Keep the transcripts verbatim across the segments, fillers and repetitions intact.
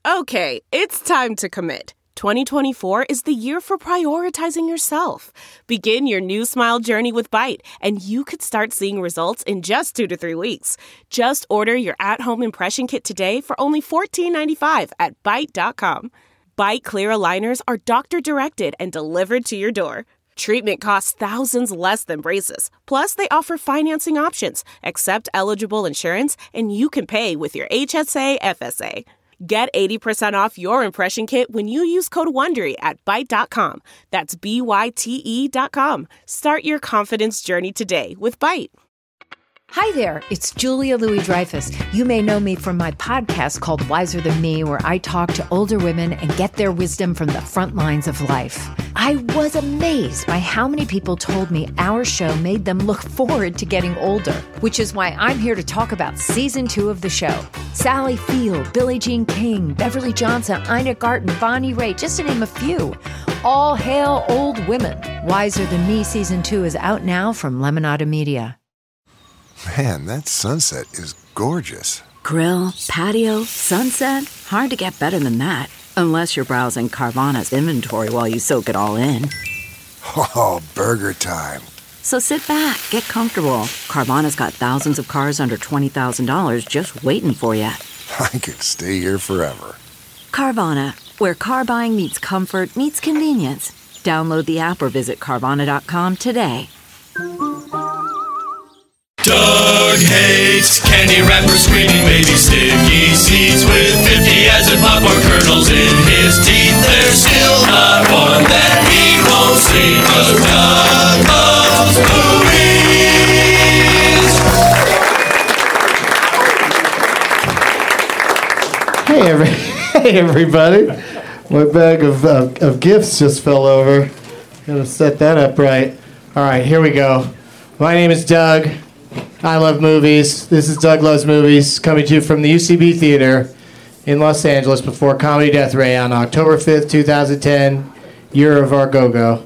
Okay, it's time to commit. twenty twenty-four is the year for prioritizing yourself. Begin your new smile journey with Byte, and you could start seeing results in just two to three weeks. Just order your at-home impression kit today for only fourteen ninety-five at byte dot com. Byte clear aligners are doctor-directed and delivered to your door. Treatment costs thousands less than braces. Plus, they offer financing options, accept eligible insurance, and you can pay with your H S A F S A. Get eighty percent off your impression kit when you use code WONDERY at byte dot com. That's B Y T E dot com. Start your confidence journey today with Byte. Hi there, it's Julia Louis-Dreyfus. You may know me from my podcast called Wiser Than Me, where I talk to older women and get their wisdom from the front lines of life. I was amazed by how many people told me our show made them look forward to getting older, which is why I'm here to talk about season two of the show. Sally Field, Billie Jean King, Beverly Johnson, Ina Garten, Bonnie Raitt, just to name a few. All hail old women. Wiser Than Me season two is out now from Lemonada Media. Man, that sunset is gorgeous. Grill, patio, sunset. Hard to get better than that. Unless you're browsing Carvana's inventory while you soak it all in. Oh, burger time. So sit back, get comfortable. Carvana's got thousands of cars under twenty thousand dollars just waiting for you. I could stay here forever. Carvana, where car buying meets comfort, meets convenience. Download the app or visit Carvana dot com today. Doug hates candy wrappers, screaming baby sticky seeds with fifty as in popcorn kernels in his teeth. There's still not one that he won't see, 'cause Doug loves movies. Hey, every, hey everybody. My bag of, of, of gifts just fell over. Gotta set that up right. All right, here we go. My name is Doug. I love movies. This is Doug Loves Movies, coming to you from the U C B Theater in Los Angeles before Comedy Death Ray on October fifth, twenty ten, year of our go-go.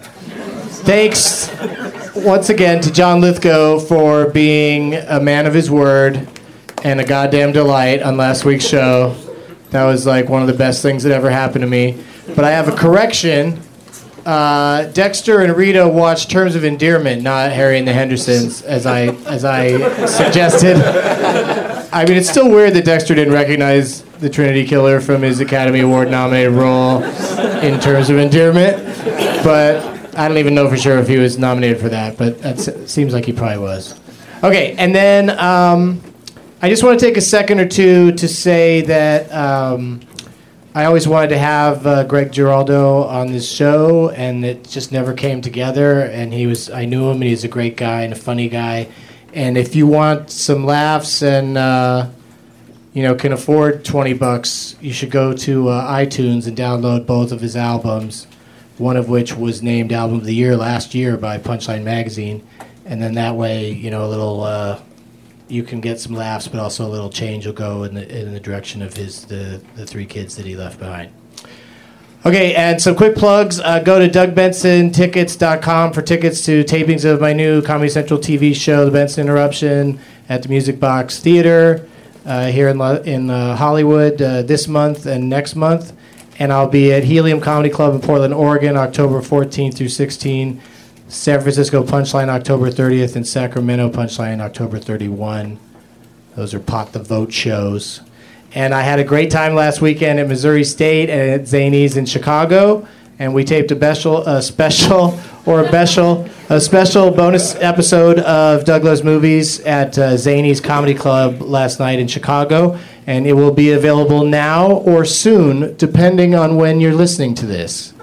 Thanks once again to John Lithgow for being a man of his word and a goddamn delight on last week's show. That was like one of the best things that ever happened to me. But I have a correction. Uh, Dexter and Rita watched Terms of Endearment, not Harry and the Hendersons, as I as I suggested. I mean, it's still weird that Dexter didn't recognize the Trinity Killer from his Academy Award-nominated role in Terms of Endearment, but I don't even know for sure if he was nominated for that, but that seems like he probably was. Okay, and then um, I just want to take a second or two to say that um, I always wanted to have uh, Greg Giraldo on this show, and it just never came together. And he was, I knew him, and he's a great guy and a funny guy. And if you want some laughs and uh, you know can afford twenty bucks, you should go to uh, iTunes and download both of his albums. One of which was named Album of the Year last year by Punchline Magazine, and then that way, you know, a little. Uh, You can get some laughs, but also a little change will go in the in the direction of his the, the three kids that he left behind. Okay, and some quick plugs. Uh, go to Doug Benson Tickets dot com for tickets to tapings of my new Comedy Central T V show, The Benson Interruption, at the Music Box Theater uh, here in in uh, Hollywood uh, this month and next month. And I'll be at Helium Comedy Club in Portland, Oregon, October fourteenth through sixteenth. San Francisco Punchline October thirtieth, and Sacramento Punchline October thirty-first. Those are Pot the Vote shows. And I had a great time last weekend at Missouri State and at Zanies in Chicago. And we taped a special, a special or a special, a special bonus episode of Doug Loves Movies at uh, Zanies Comedy Club last night in Chicago. And it will be available now or soon, depending on when you're listening to this.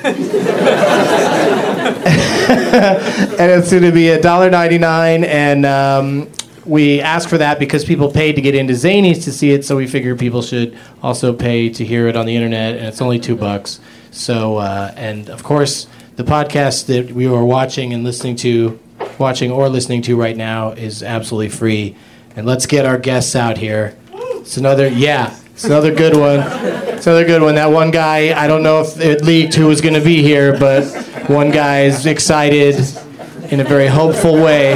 And it's going to be one dollar ninety-nine, and um, we asked for that because people paid to get into Zanies to see it, so we figured people should also pay to hear it on the internet, and it's only two bucks. So, uh, and of course, the podcast that we are watching and listening to, watching or listening to right now is absolutely free. And let's get our guests out here. It's another, yeah, it's another good one. It's another good one. That one guy, I don't know if it leaked who was going to be here, but one guy is excited in a very hopeful way.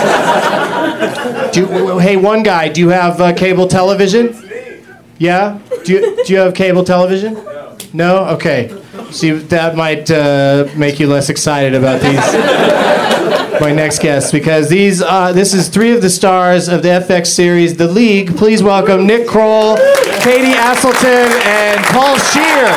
Do you, hey, one guy, do you have uh, cable television? Yeah? Do you, do you have cable television? No. No? Okay. See, that might uh, make you less excited about these, my next guests, because these uh, this is three of the stars of the F X series The League. Please welcome Nick Kroll, Katie Aselton, and Paul Scheer.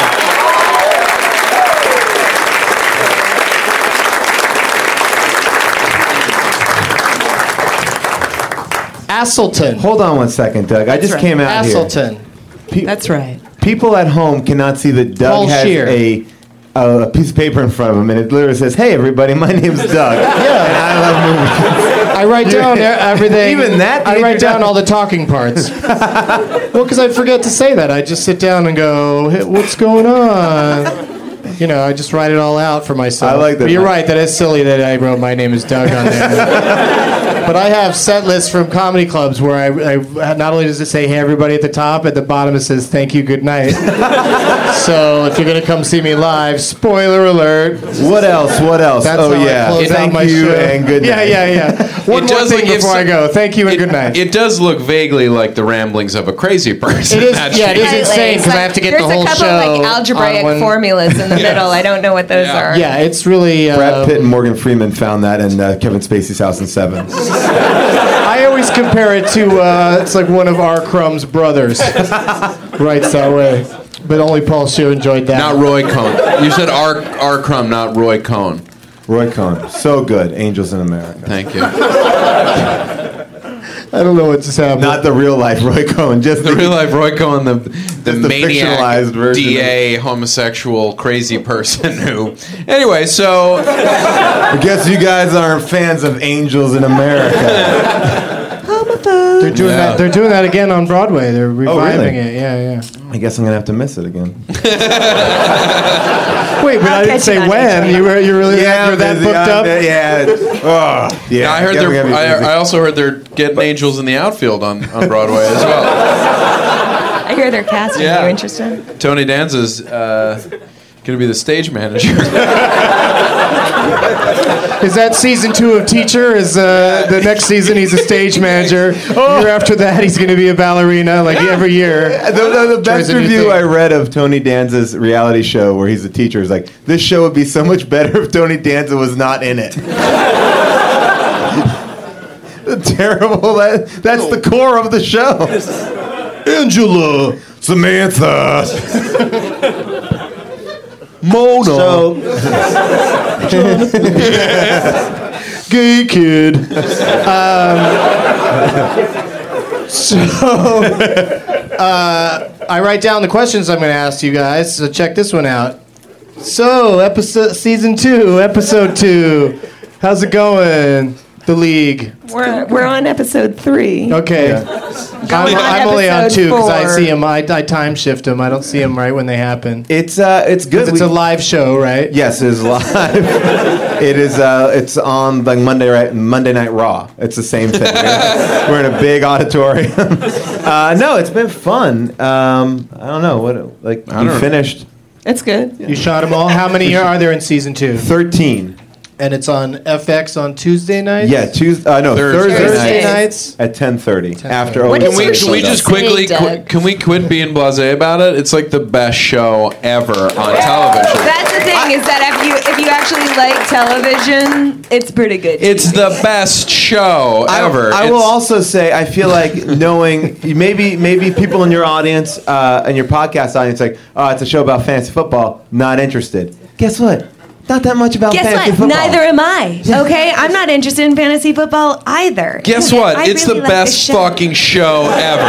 Aselton. Hold on one second, Doug. I just right. came out Aselton. here. That's right. People at home cannot see that Doug Paul has Scheer. a, a piece of paper in front of him, and it literally says, "Hey, everybody, my name's Doug, Yeah. and I love movies." I write down e- everything. Even that? I The write down introduction? all the talking parts. Well, because I forget to say that. I just sit down and go, hey, what's going on? You know, I just write it all out for myself. I like that. But you're right. That is silly that I wrote my name is Doug on there. But I have set lists from comedy clubs where I, I not only does it say, hey, everybody at the top, at the bottom it says, thank you, good night. So if you're going to come see me live, spoiler alert. What else? What else? That's oh how I yeah. close out Thank my you show. and good night. Yeah, yeah, yeah. One It more does thing look- if before I so- go. Thank you and It, good night. it does look vaguely like the ramblings of a crazy person. It is- that yeah, it sheet. is insane because I have to get the whole There's a show couple like on algebraic one- formulas in the Yeah. middle. I don't know what those Yeah. are. Yeah, it's really. Uh, Brad Pitt and Morgan Freeman found that in uh, Kevin Spacey's house in Seven. I always compare it to. Uh, it's like one of R. Crumb's brothers writes that way, but only Paul Scheer enjoyed that. Not Roy Cohn. You said R. R. Crumb, not Roy Cohn. Roy Cohn, so good. Angels in America. Thank you. I don't know what just happened. Not the real life Roy Cohn, just The real life Roy Cohn, the the the maniac fictionalized version D A homosexual crazy person who. Anyway, so I guess you guys aren't fans of Angels in America. They're doing Yeah. that. They're doing that again on Broadway. They're reviving really? it. Yeah, yeah. I guess I'm gonna have to miss it again. Wait, but I'll I didn't catch say it on when. H B O. You were you really Yeah, you're that busy. booked I'm- up. Yeah. Oh, yeah. I heard Yeah, they're. we're gonna be busy. I, I also heard they're getting Angels in the Outfield on, on Broadway as well. I hear they're casting. Yeah. Are you interested? Tony Danza's uh, going to be the stage manager. Is that season two of Teacher? Is uh, the next season he's a stage manager? Year after that he's going to be a ballerina, like every year. The, the, the Tries best a new review thing. I read of Tony Danza's reality show where he's a teacher is like, this show would be so much better if Tony Danza was not in it. Terrible. That, that's the core of the show. Angela. Samantha. Mona. So, Gay kid. Um, so, uh, I write down the questions I'm going to ask you guys. So check this one out. So, episode season two, episode two. How's it going? The League. We're we're on episode three. Okay. I'm, I'm only on episode two because I four. see them. I, I time shift them. I don't see them right when they happen. it's uh, it's good. It's a We- live show, right? Yes, it is live. It is. Uh, it's on like Monday, right? Monday Night Raw. It's the same thing. We're, we're in a big auditorium. uh, no, it's been fun. Um, I don't know what. Like I we don't- finished It's good. You shot them all. How many are there in season two? thirteen. And it's on F X on Tuesday nights? Yeah, Tuesday. Uh, no, Thursday. Thursday, Thursday nights nights? at ten thirty. After What Owen is Can we, your Wilson can we does. just Tuesday, quickly Doug? qu- can we quit being blasé about it? It's like the best show ever on television. That's the thing is that if you if you actually like television, it's pretty good. It's the best show I, ever. I will It's- also say I feel like knowing maybe maybe people in your audience uh, and your podcast audience like, oh, it's a show about fantasy football. Not interested. Guess what? Not that much about Guess fantasy what? football. Neither am I. Okay, I'm not interested in fantasy football either. Guess Yeah, what? I It's really the like best this show. fucking show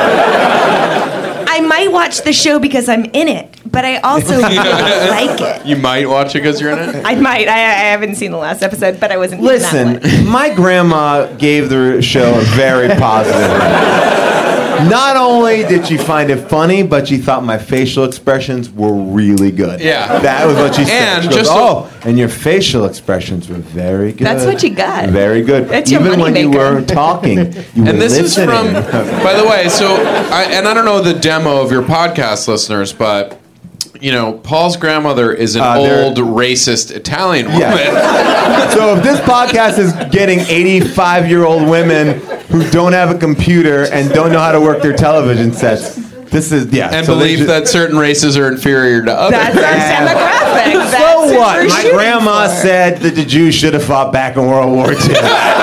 ever. I might watch the show because I'm in it, but I also really like it. You might watch it because you're in it. I might. I, I haven't seen the last episode, but I wasn't. in that Listen, one. my grandma gave the show a very positive review. Not only did she find it funny, but she thought my facial expressions were really good. Yeah. That was what she said. And She goes, just oh, and your facial expressions were very good. That's what you got. Very good. That's your Even when you moneymaker. weren't talking, you were And this is listening. from, by the way, so, I, and I don't know the demo of your podcast listeners, but, you know, Paul's grandmother is an Uh, they're- old racist Italian woman. Yeah. So if this podcast is getting eighty-five-year-old women who don't have a computer and don't know how to work their television sets, This is yeah. And so they believe ju- that certain races are inferior to others. That's our demographic. That's So what what? we're My shooting grandma for. said that the Jews should have fought back in World War Two.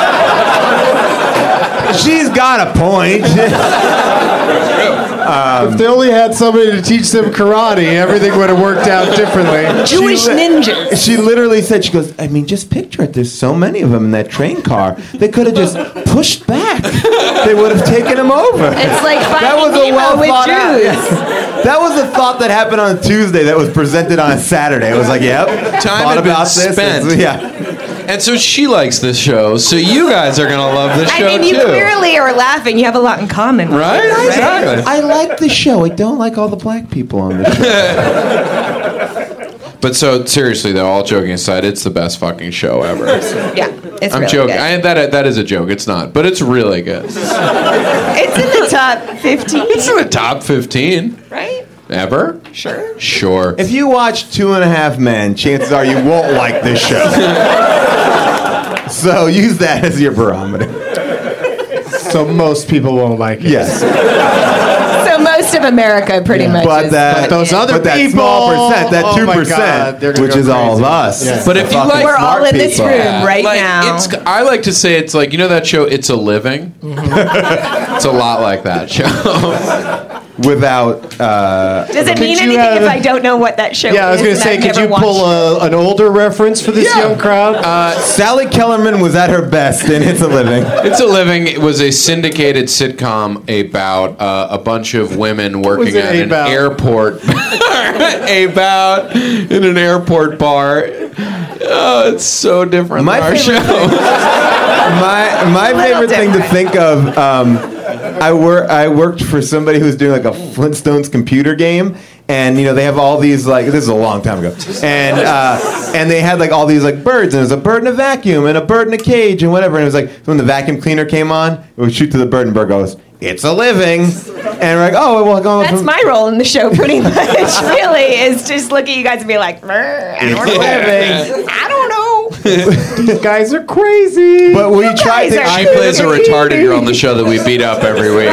She's got a point. If they only had somebody to teach them karate, everything would have worked out differently. Jewish She li- ninjas. She literally said, she goes, I mean, just picture it. There's so many of them in that train car. They could have just pushed back. They would have taken him over. It's like That was Finding a Nemo well with thought out. Jews. yes. That was a thought that happened on a Tuesday that was presented on a Saturday. It was like, yep. Time thought had been about this. spent. It's- Yeah. And so she likes this show, so you guys are gonna love this I show mean, you too. clearly are laughing. You have a lot in common. Right? Exactly. I like the show. I don't like all the black people on the show. But so seriously though, all joking aside, it's the best fucking show ever. Yeah, it's I'm really joking. good. I, that that is a joke. It's not, but it's really good. It's in the top fifteen. It's in the top fifteen. Right? Ever? Sure. Sure. If you watch Two and a Half Men, chances are you won't like this show. So use that as your barometer. So most people won't like it. Yes. So most of America pretty much But is that, like those it. other but that people, small percent, that oh two my God, percent, they're gonna which go is all of crazy. us. Yeah. But if the you fucking like- We're all smart in this people. room right like, now. It's, I like to say it's like, you know that show It's a Living? It's a lot like that show. Without, uh, Does it Could mean you anything have- if I don't know what that show Yeah, I was is? going to and say, I've could never you pull watched a, an older reference for this Yeah. young crowd? Uh, Sally Kellerman was at her best in It's a Living. It's a Living. It was a syndicated sitcom about uh, a bunch of women working it at an about? airport. about in an airport bar. Oh, it's so different My than our favorite show. My my Little favorite thing to different. think of. Um, I wor- I worked for somebody who was doing like a Flintstones computer game, and you know they have all these like this is a long time ago, and uh, and they had like all these like birds, and there's a bird in a vacuum and a bird in a cage and whatever, and it was like when the vacuum cleaner came on, it would shoot to the bird, and the bird goes, "It's a living," and we're like, "Oh well, go." That's my role in the show, pretty much. Really, is just look at you guys and be like, "Brr, I don't know. living. I don't know. These guys are crazy. But we tried guys to. are She plays a retarded girl on the show that we beat up every week.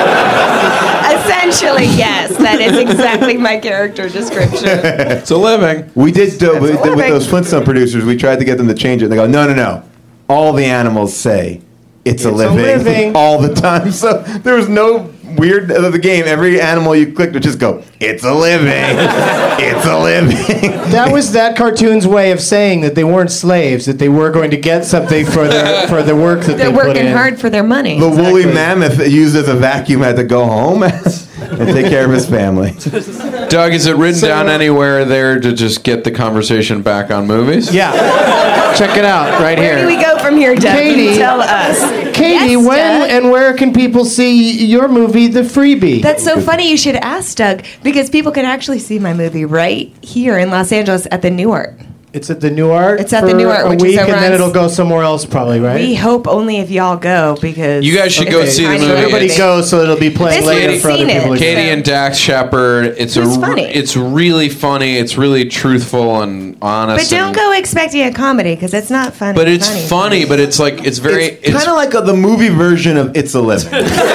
Essentially, yes. That is exactly my character description. It's a living. We did, do, with, a with living. those Flintstone producers. We tried to get them to change it. And they go, no, no, no. All the animals say it's, a, It's a living, living. all the time. So there was no weird of the game. Every animal you clicked would just go, it's a living, it's a living. That was that cartoon's way of saying that they weren't slaves, that they were going to get something for their for the work that They're they put working in. hard for their money. The woolly mammoth that used as a vacuum had to go home and take care of his family. Doug, is it written So- down anywhere there to just get the conversation back on movies? Yeah, check it out right Where do here. we go from here, Doug? Katie. You tell us. Katie, Yes, when Doug. and where can people see your movie, The Freebie? That's so funny you should ask, Doug, because people can actually see my movie right here in Los Angeles at the New Art. It's at the New Art. It's at the for New Art, a which is week, over and then on it'll S- go somewhere else, probably, right? We hope only if y'all go because You guys should go Okay. see the I know movie. Everybody It's- goes, so it'll be playing This later one's for other seen it. people. to go. Katie and Dax Shepard. It's a It's re- funny. it's really funny. It's really truthful and honest. But don't and- go expecting a comedy because it's not funny. But it's funny. But it's like it's very. It's kind of like a, the movie version of It's a Living.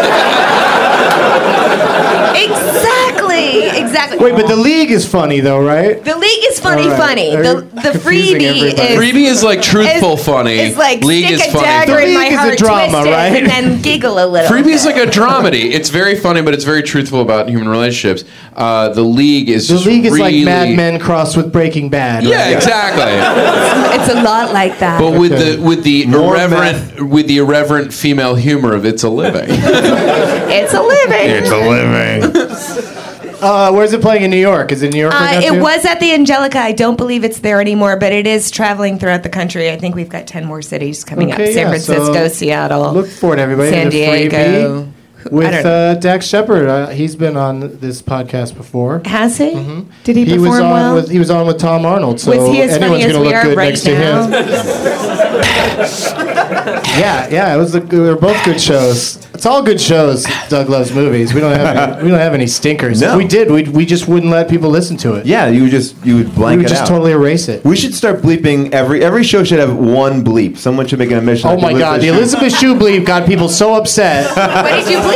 Exactly, exactly. Wait, but the League is funny though, right? The League is funny, All right. funny. Are The you the confusing freebie everybody? is Freebie is like truthful is- funny. It's like League stick is a funny. dagger The in my League is a heart, drama, twist it, right? and then giggle a little. Freebie is bit. like a dramedy. It's very funny, but it's very truthful about human relationships. Uh, the League is The just League is really, like Mad Men crossed with Breaking Bad. Yeah, right? exactly. It's a lot like that. But with Okay. the with the More irreverent with the irreverent female humor of It's a Living. it's a living. It's a living. Uh, where's it playing in New York? Is it New York? right Uh, now, it too? was at the Angelica. I don't believe it's there anymore, but it is traveling throughout the country. I think we've got ten more cities coming Okay, up: San yeah, Francisco, so Seattle, Look forward, everybody. San to The Diego. Freebie I with don't know. uh, Dax Shepard. Uh, he's been on this podcast before. Has he? Did he He perform was on well? with he was on with Tom Arnold. So Was he as anyone's funny as gonna we look are good right next to now? him. Yeah, yeah, it was. A, they were both good shows. It's all good shows. Doug Loves Movies. We don't have any, we don't have any stinkers. No. If we did, we we just wouldn't let people listen to it. Yeah, you would just you would we blank would it just out. totally erase it. We should start bleeping every every show should have one bleep. Someone should make an admission. Oh like my God, the Shue. Elizabeth Shue bleep got people so upset. What did you bleep?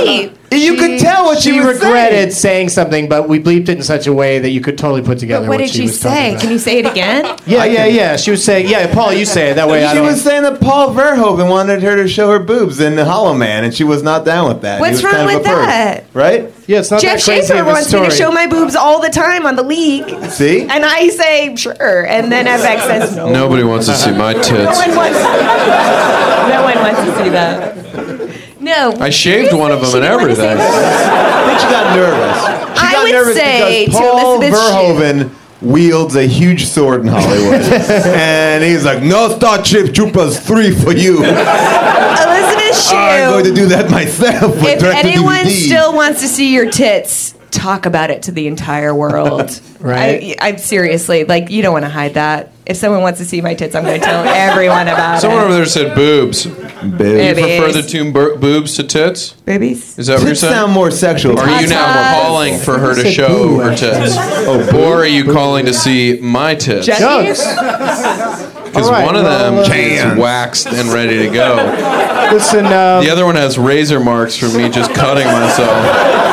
You could tell what she, she was regretted saying. saying something, but we bleeped it in such a way that you could totally put together But what what did she she was talking say? about. Can you say it again? Yeah, yeah, yeah. She was saying, yeah, Paul, you say it. That way I She don't... was saying that Paul Verhoeven wanted her to show her boobs in the Hollow Man, and she was not down with that. What's He was wrong kind of with a perv, that? Right? Yeah, it's not Jeff that crazy Schaefer of a wants story. me to show my boobs all the time on the League. See? And I say, sure. And then F X says, no. Nobody wants to see my No tits. one wants, no one wants to see that. No. I shaved one of them She and didn't want to say everything. that. I think she got nervous. She I got would nervous say because to Paul Elizabeth Verhoeven wields a huge sword in Hollywood. And he's like, no Starship Troopers three for you. Elizabeth Shue. I'm going to do that myself. with If direct to anyone D V D. still wants to see your tits, talk about it to the entire world. Right. I, I'm seriously, like, you don't want to hide that. If someone wants to see my tits, I'm going to tell everyone about Someone it. over there said boobs. You Boobs. prefer the two bo- boobs to tits? Babies? Is that what you're Tits saying? sound more sexual. Are you now Tatas. calling for her to said show boob, her tits? Or are you calling to see my tits? Jackie? Because All right, one of them well, uh, is waxed and ready to go. Listen, uh, The other one has razor marks from me just cutting myself.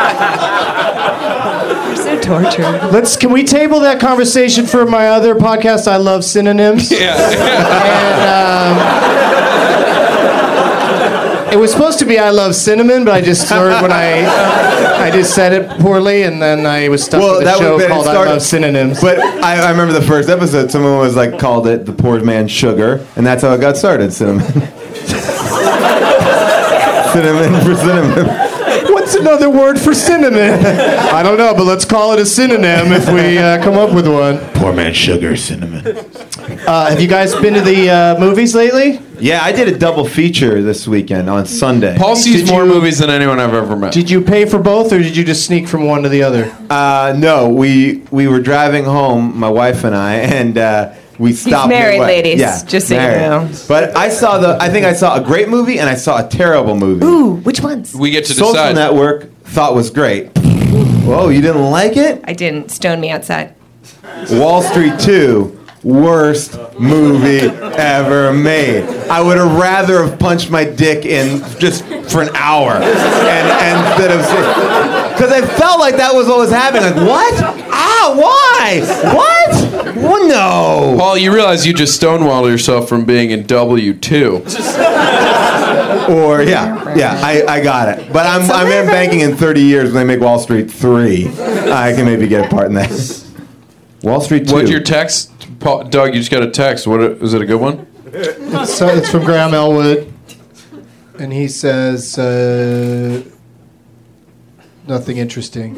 You're so tortured. let's. Can we table that conversation for my other podcast? I love synonyms. Yeah. And um, it was supposed to be I love cinnamon, but I just heard when I I just said it poorly, and then I was stuck Well, with a that show would've been- called it I started- Love Synonyms. But I, I remember the first episode, someone was like, called it the poor man's sugar, and that's how it got started, cinnamon. Cinnamon for cinnamon. What's another word for cinnamon? I don't know, but let's call it a synonym if we uh, come up with one. Poor man's sugar, cinnamon. Uh, have you guys been to the uh, movies lately? Yeah, I did a double feature this weekend on Sunday. Paul sees Did more you- movies than anyone I've ever met. Did you pay for both, or did you just sneak from one to the other? Uh, no, we we were driving home, my wife and I, and uh, we stopped. married, midway. ladies, Yeah, just so you married. know. But I saw the. I think I saw a great movie and I saw a terrible movie. Ooh, which ones? we get to Social decide. Network thought was great. Whoa, you didn't like it? I didn't. Stone me outside. Wall Street two, worst movie ever made. I would have rather have punched my dick in just for an hour, and, and instead of because I felt like that was what was happening. Like what? Ah, why? What? Well, no. Paul, you realize you just stonewalled yourself from being in W two. Or yeah, yeah, I, I got it. But I'm I'm in banking in thirty years when they make Wall Street three. I can maybe get a part in that. Wall Street two. What'd your text? Paul, Doug, you just got a text. What? Was it a good one? So it's from Graham Elwood, and he says uh, nothing interesting.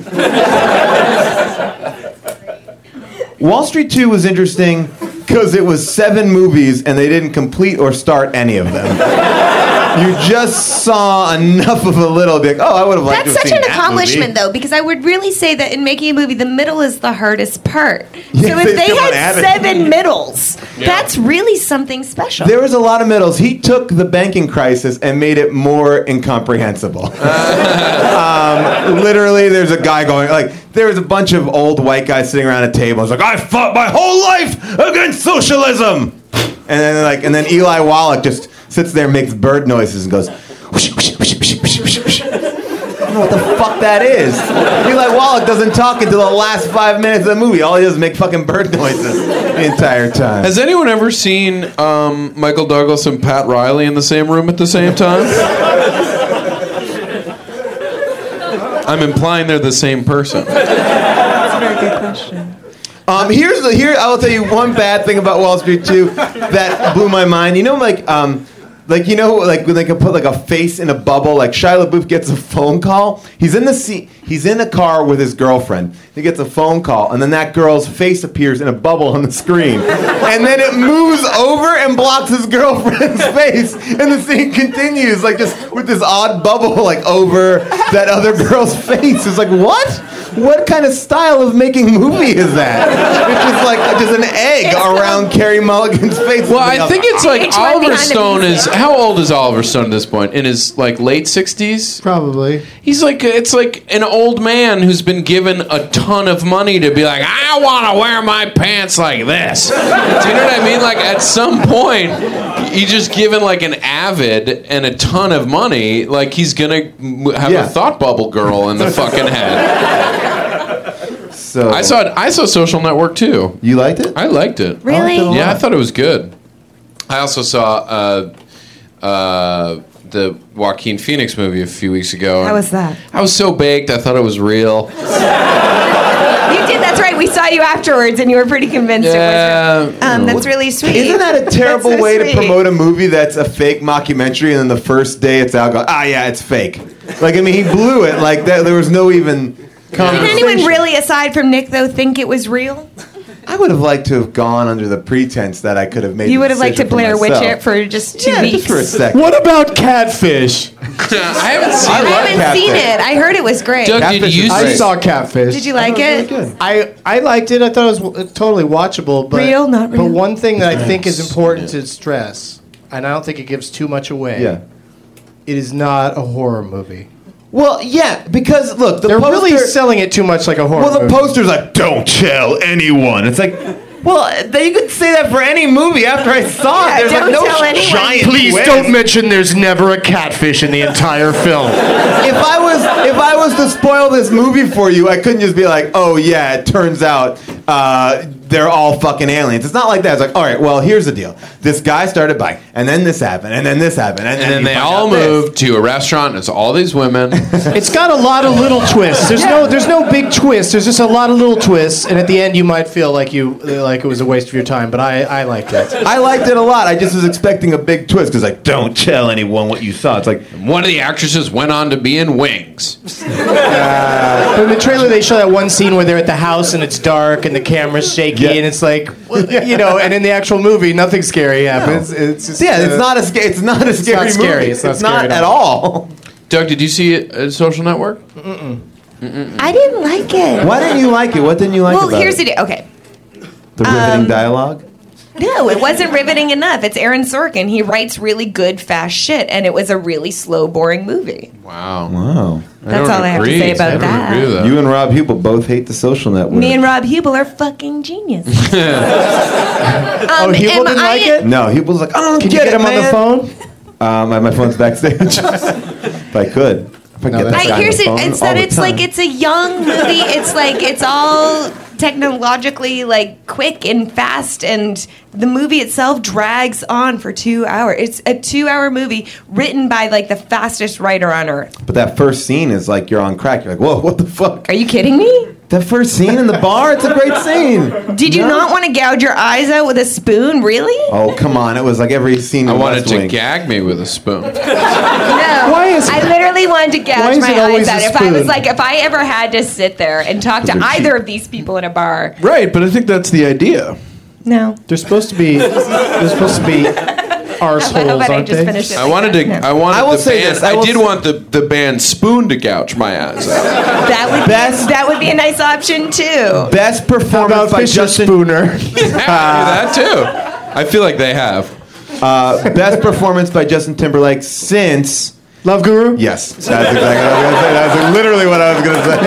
Wall Street two was interesting because it was seven movies and they didn't complete or start any of them. You just saw enough of a little bit. Oh, I would have liked That's to have such seen an that accomplishment, movie. though, because I would really say that in making a movie, the middle is the hardest part. Yeah, so if they they still had added- seven middles, that's really something special. There was a lot of middles. He took the banking crisis and made it more incomprehensible. um, literally, there's a guy going like. There was a bunch of old white guys sitting around a table. It's like I fought my whole life against socialism, and then like, and then Eli Wallach just sits there and makes bird noises and goes. Whoosh, whoosh, whoosh, whoosh, whoosh, whoosh, whoosh. I don't know what the fuck that is. Eli Wallach doesn't talk until the last five minutes of the movie. All he does is make fucking bird noises the entire time. Has anyone ever seen um, Michael Douglas and Pat Riley in the same room at the same time? I'm implying they're the same person. That's a very good question. Um, here's the here. I will tell you one bad thing about Wall Street two that blew my mind. You know, like um, like you know, like when they can put like a face in a bubble. Like Shia LaBeouf gets a phone call. He's in the seat. He's in a car with his girlfriend. He gets a phone call, and then that girl's face appears in a bubble on the screen, and then it moves over and blocks his girlfriend's face, and the scene continues like just with this odd bubble like over that other girl's face. It's like what? what kind of style of making movie is that? It's just like just an egg around Carey Mulligan's face. Well, I think it's like H one Oliver behind the Stone is. museum. How old is Oliver Stone at this point? In his like late sixties? Probably. He's like it's like an old man who's been given a ton of money to be like, I want to wear my pants like this. Do you know what I mean? Like at some point, he just given like an Avid and a ton of money. Like he's gonna have Yeah. a thought bubble girl in the fucking head. So I saw it. I saw Social Network too. You liked it? I liked it. Really? I liked it a Yeah, I lot. thought it was good. I also saw uh, uh, the Joaquin Phoenix movie a few weeks ago. How was that? I was so baked, I thought it was real. You did. That's right. We saw you afterwards, and you were pretty convinced it was Yeah. real. Um, that's really sweet. Isn't that a terrible That's so way sweet. to promote a movie that's a fake mockumentary, and then the first day it's out, go, ah, yeah, it's fake. Like, I mean, he blew it. Like that. There was no even Did conversation. anyone really, aside from Nick, though, think it was real? I would have liked to have gone under the pretense that I could have made. You the would have liked to decision for Blair Witch myself. it for just two yeah, weeks. just for a second. What about Catfish? I haven't seen I I love haven't Catfish. seen it. I heard it was great. Doug, did Catfish you is I great. saw Catfish. Did you like it? Good. I, I liked it. I thought it was w- totally watchable. But, Real, not real? But one thing that I think is important to stress, and I don't think it gives too much away, Yeah. it is not a horror movie. Well, yeah, because look, the They're poster, really selling it too much like a horror well, the movie. poster's like, don't tell anyone. It's like, well, th- you could say that for any movie after I saw Yeah, it. There's don't like no tell anyone. giant Please twist. don't mention there's never a catfish in the entire film. If I was if I was to spoil this movie for you, I couldn't just be like, oh yeah, it turns out uh, they're all fucking aliens. It's not like that. It's like, all right, well, here's the deal. This guy started buying, and then this happened, and then this happened, and, And then you they find all out this. moved to a restaurant, and it's all these women. It's got a lot of little twists. There's no there's no big twist. There's just a lot of little twists, and at the end you might feel like you like it was a waste of your time. But I I liked it. I liked it a lot. I just was expecting a big twist because like, don't tell anyone what you saw. It's like, One of the actresses went on to be in Wings. But in the trailer they show that one scene where they're at the house and it's dark and the camera's shaky Yeah. and it's like, well, you know. And in the actual movie, nothing scary happens. It's just, yeah, it's uh, not a sca- it's not a scary not scary. movie. It's not scary at at all. Doug, did you see it at Social Network? I didn't like it. Why didn't you like it? What didn't you like Well, about here's it? the deal. Okay. The riveting dialogue. No, it wasn't riveting enough. It's Aaron Sorkin. He writes really good, fast shit, and it was a really slow, boring movie. Wow. Wow. That's don't all I have to agree. say about I don't that. agree with that. You and Rob Hubel both hate The Social Network. Me and Rob Hubel are fucking genius. um, Oh, Hubel am didn't I- like it? No, Hubel's like, I don't Can you get, get it, him on the man. phone? Um, I- my phone's backstage. If I could. If I could No, get that that's- guy I, on here's the it. phone It's all that the it's like time. it's a young movie. It's like it's all technologically like quick and fast, and the movie itself drags on for two hours. It's a two-hour movie written by like the fastest writer on earth. But that first scene is like you're on crack. You're like, whoa, what the fuck? Are you kidding me? That first scene in the bar, it's a great scene. Did you No? not want to gouge your eyes out with a spoon? Really? Oh, come on. It was like every scene I in wanted West to Wing. gag me with a spoon. No. Why is- I literally wanted to why gouge is my it always eyes a out. If I was spoon? like, if I ever had to sit there and talk to either of these people in a bar, Right, but I think that's the idea. no. They're supposed to be. They're supposed to be How about, how arseholes, about I aren't just they? finish it? I like wanted that? to. No. I wanted I will the say band. this, I I, will did say- want the, the band Spoon to gouge my eyes out. That would Best- be, that would be a nice option too. Best How performance about by Fisher Justin. Spooner? that too. I feel like they have. Uh, best performance by Justin Timberlake since. Love Guru? Yes, that's exactly what I was going to say. That's literally what I was going to say.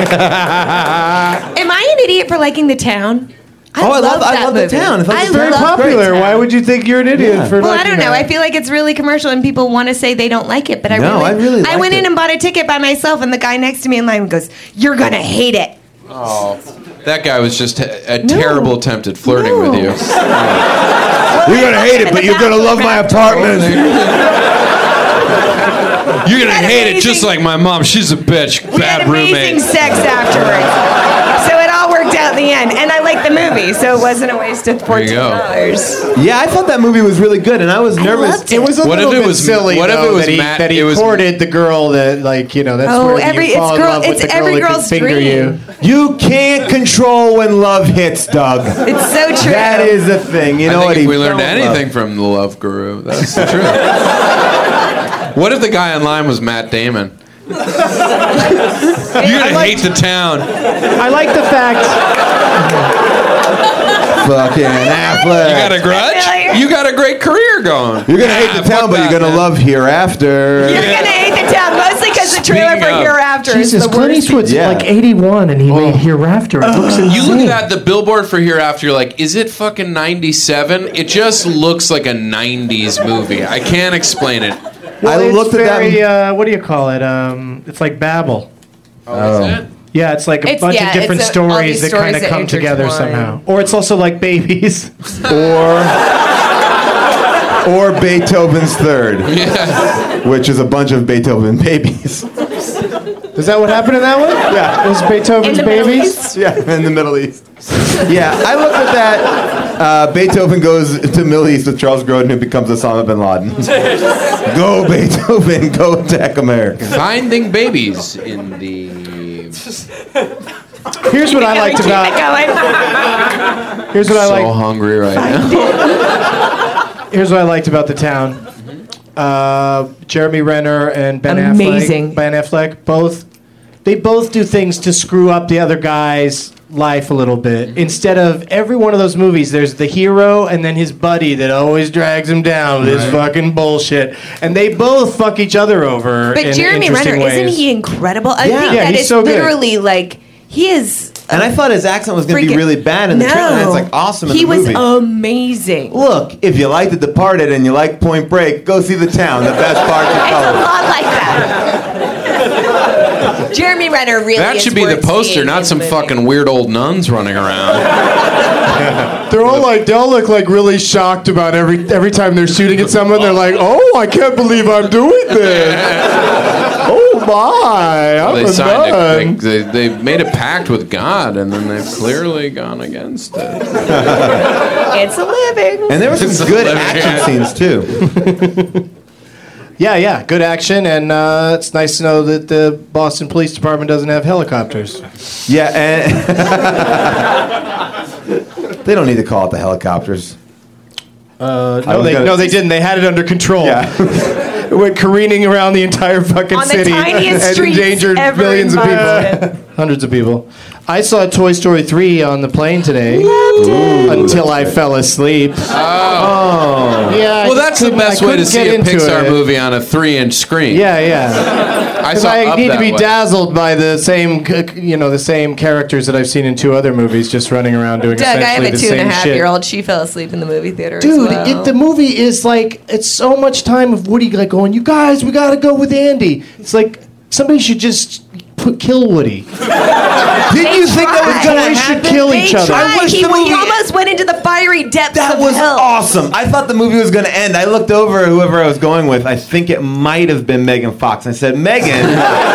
Am I an idiot for liking The Town? I Oh, I love- I that love The movie. Town. I thought it was I very love Popular. The Town. Why would you think you're an idiot Yeah. for Well, I liking don't know. that? I feel like it's really commercial, and people want to say they don't like it, but I No, really, I really I liked went in it. and bought a ticket by myself, and the guy next to me in line goes, "You're gonna hate it." Oh, that guy was just a, a terrible attempt at flirting with you. You're going to hate it, but you're going to love my apartment. You're gonna had hate it just amazing- like my mom. She's a bitch. We Bad had amazing roommate. sex afterwards, so it all worked out in the end. And I liked the movie, so it wasn't a waste of There fourteen you go. dollars. Yeah, I thought that movie was really good, and I was nervous. loved It was a What if little it bit was- silly. what if though, it was that he, Matt- that he it was- courted the girl that, like, you know, that's Oh, where every- you fall it's in girl- love with it's the girl every that can girl's finger dream. you. You can't control when love hits, Doug. It's so true. That is a thing. You know I think what? if He we learned fell in anything love. from the Love Guru, that's the truth. What if the guy online was Matt Damon? You're gonna hate the town. I like the fact. Fucking Affleck. You got a grudge? You got a great career going. You're gonna hate the town, but you're gonna love Hereafter. You're gonna hate the town mostly because the trailer for Hereafter Jesus, is the Clint worst. Eastwood's Yeah. like eighty-one, and he made Hereafter. It looks insane. You look at that, the billboard for Hereafter, you're like, is it fucking ninety-seven? It just looks like a nineties movie. I can't explain it. Well, I it's looked at very, that. Uh, what do you call it? Um, it's like Babel. Oh, is it? Yeah, it's like a It's- bunch yeah, of different it's a- all stories these that stories kind of that come together intertwine. somehow. Or it's also like babies. Or or Beethoven's Third, Yeah. which is a bunch of Beethoven babies. Is that what happened in that one? Yeah. It was Beethoven's In the Middle babies? East? Yeah, in the Middle East. Yeah, I looked at that. Uh, Beethoven goes to Middle East with Charles Grodin, who becomes Osama bin Laden. Go, Beethoven, go attack America. Finding babies in the. Here's what I liked Keep about. it going. Here's what I So liked. hungry right now. Here's what I liked about the town. Uh, Jeremy Renner and Ben Amazing. Affleck. Ben Affleck both. They both do things to screw up the other guy's life a little bit. Instead of every one of those movies, there's the hero and then his buddy that always drags him down with his fucking bullshit. And they both fuck each other over. But in Jeremy interesting Renner, isn't ways. he incredible? I Yeah. think Yeah, that he's is so good. literally like he is. And I thought his accent was going to be freaking- really bad in the no. trailer. And it's like awesome in he the movie. was amazing. Look, if you like The Departed and you like Point Break, go see The Town. The best part of It's a color. lot like that. Jeremy Renner really. That is should be the worth poster, seeing not in some the movie. fucking weird old nuns running around. They're all like, they all look like really shocked about every every time they're shooting at someone. They're like, oh, I can't believe I'm doing this. Oh my, I'm They a signed nun. it. They, they, they made a pact with God, and then they've clearly gone against it. It's a living. And there were It's some a good living- action scenes, too. Yeah, yeah, good action, and uh, it's nice to know that the Boston Police Department doesn't have helicopters. Yeah, and they don't need to call it the helicopters. Uh, I no, was they, gonna- no, they didn't. They had it under control. Yeah. It went careening around the entire fucking On the city tiniest and streets endangered ever millions in of people, Boston. hundreds of people. I saw Toy Story three on the plane today until I fell asleep. Oh. Yeah. I Well, just that's the couldn't- best I way to couldn't see get a into Pixar it. movie on a three-inch screen. Yeah, yeah. I 'Cause saw I Up need that to be way. dazzled by the same, c- you know, the same characters that I've seen in two other movies, just running around doing Doug, I essentially have a the two same and a half shit. year old. She fell asleep in the movie theater. Dude, as well. it, the movie is like, it's so much time of Woody like going, you guys, we gotta go with Andy. It's like, somebody should just put, kill Woody. Didn't you think that was tried. gonna happen? Should kill They each other. tried. I wish he, the movie- he almost went into the fiery depths That of was hell. awesome. I thought the movie was going to end. I looked over at whoever I was going with. I think it might have been Megan Fox. I said, Megan.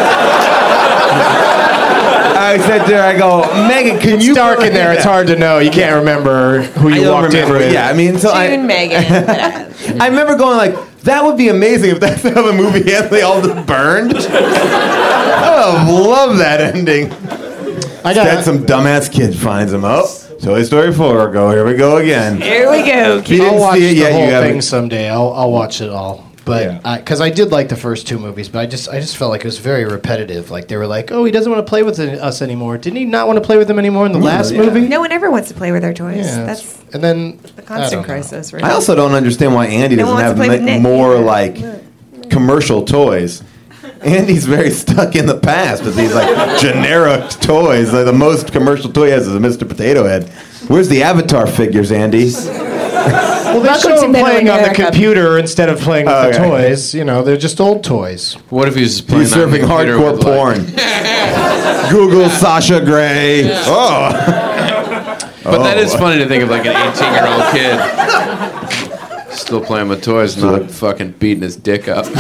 I said to her, I go, Megan, can you... It's dark in there. It's hard to know. You can't remember who I you don't walked remember. in with. Yeah, I mean, so I... June Megan. I remember going like, that would be amazing if that's how the movie ends. They all just burned. I would love that ending. I got Instead, some dumbass kid finds him. Oh, Toy Story four. Go, here we go again. Here we go. If you I'll didn't watch see it the yet, whole you thing haven't. someday. I'll I'll watch it all. But because I, did like the first two movies, but I just I just felt like it was very repetitive. Like they were like, oh, he doesn't want to play with us anymore. Didn't he not want to play with them anymore in the last yeah. movie? No one ever wants to play with their toys. Yeah, That's and then the constant crisis. Right? I also don't understand why Andy No one doesn't wants to play have with ma- Nick. more Yeah. like commercial toys. Andy's very stuck in the past with these like generic toys. Like, the most commercial toy he has is a Mister Potato Head. Where's the Avatar figures, Andy? well, they Welcome show to him Middle playing on the America. computer instead of playing with Oh, the okay. toys. You know, they're just old toys. What if he's playing He's on surfing the computer hardcore with, like- porn. Google Sasha Grey. Oh. But that is Oh. funny to think of like an eighteen-year-old kid still playing with toys, not fucking beating his dick up.